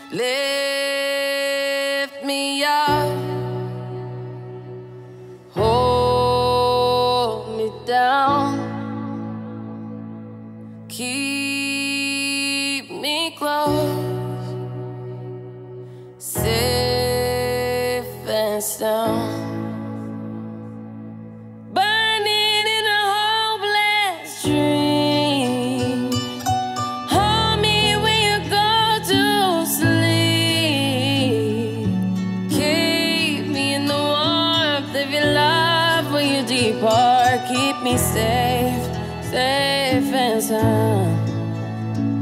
Lift me up, hold me down, keep me close, safe and sound. Keep me safe, safe and sound.